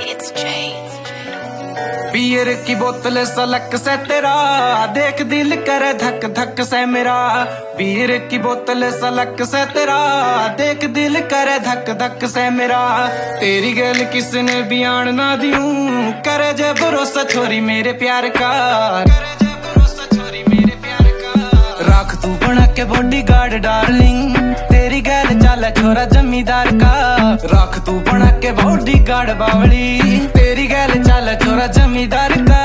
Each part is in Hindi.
It's Jay. बियर की बोतल सलक से तेरा देख दिल करे धक धक से मेरा। बियर की बोतल सलक से तेरा देख दिल करे धक धक से मेरा। तेरी गैल किसने बयान ना दियूं करे जे भरोसा छोरी मेरे प्यार का। राख तू बना के बॉडी गार्ड डार्लिंग तेरी गैल चाल छोरा जमींदार का। राख तू बना के बॉडी गार्ड बावली तेरी गैल चाल छोरा जमींदार का।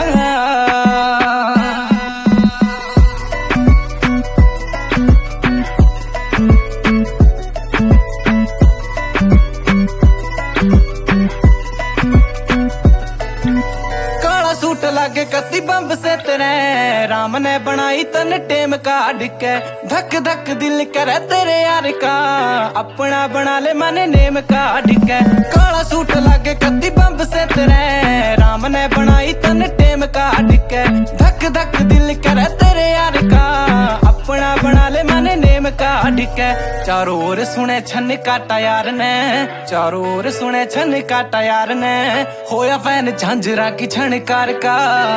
सूट लागे कत्ती बंब से तेरे राम ने बनाई तन टेम काट के। धक धक दिल करे तेरे यार का अपना बना ले मन नेम काट के। काला सूट लागे कत्ती बंब से तेरे राम ने बनाई तन टेम काट के। धक धक दिल करे तेरे यार का अपना बना ले मन नेम काट के। चारों ओर सुने छन काटा यार ने चारों ओर सुने छन काटा यार ने। होया फैन झांझरा की छणकार का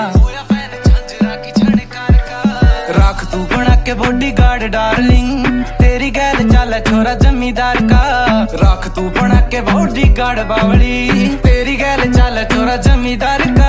राख तू बना के बॉडी गार्ड डार्लिंग तेरी गैल चाल छोरा जमींदार का। राख तू बना के बॉडी गार्ड बावली तेरी गैल चाल छोरा जमींदार का।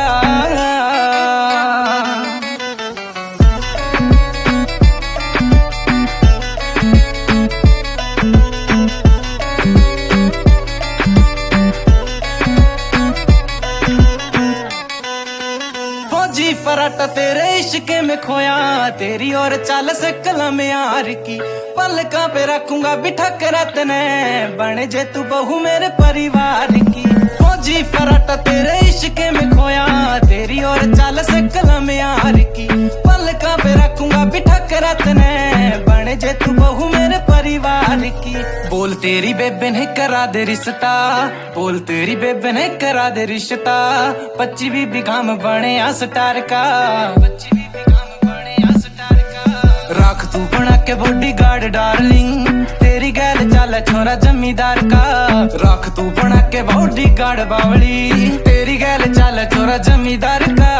फराटा तेरे इश्क में खोया तेरी और चाल से कलम यार की। पलका पे रखूंगा बिठा कर तने बने जे तू बहू मेरे परिवार की। फौजी फराटा तेरे इश्क में खोया तेरी और चाल से कलम यार की। पलका पे रखूंगा बिठा कर तने बने जे तू बहू मेरे परिवार की। बोल तेरी बेबे ने करा दे रिश्ता बोल तेरी बेबे ने करा दे रिश्ता। 25 बीबी काम बने आ स्टार का। राख तू बना के बॉडी गार्ड डार्लिंग तेरी गैल चाल छोरा जमींदार का। राख तू बना के बॉडी गार्ड बावली तेरी गैल चाल छोरा जमींदार का।